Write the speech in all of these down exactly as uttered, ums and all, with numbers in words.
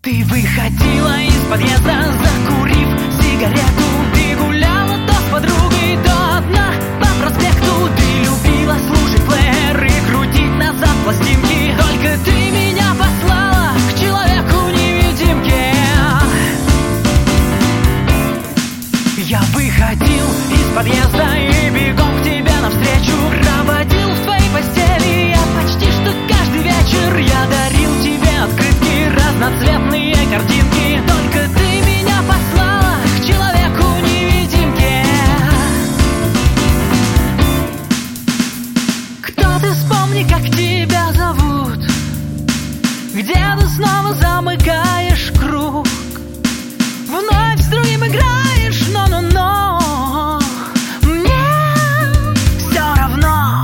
Ты выходила из подъезда, закурив сигарету. Ты гуляла то с подругой, то одна по проспекту. Ты любила слушать плеер и крутить назад пластинки. Только ты меня послала к человеку-невидимке. Я выходил из подъезда и бегом к тебе навстречу. Проводил в твоей постели я почти что каждый вечер. Я дарил тебе открытки, разноцветные картинки. Только ты меня послала к человеку-невидимке. Кто ты, вспомни, как тебя зовут. Где ты снова замыкаешь круг. Вновь с другим играешь, но-но-но. Мне все равно.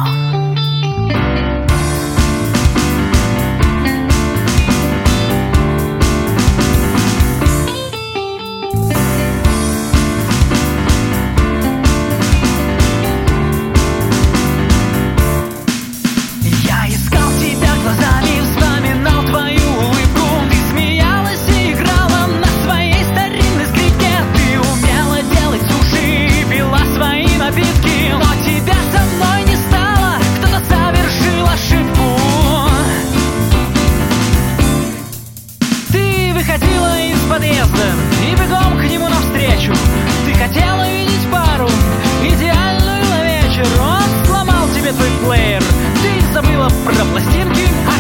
Я искал тебя глазами, вспоминал твою улыбку. Ты смеялась и играла на своей старинной скрипке. Ты умела делать суши и пила свои напитки. Но тебя со мной не стало, кто-то совершил ошибку. Ты выходила из подъезда и бегом к нему навстречу. Ты хотела видеть пару, идеальную на вечер. Он сломал тебе твой плеер. Ты забыла про пластинки, а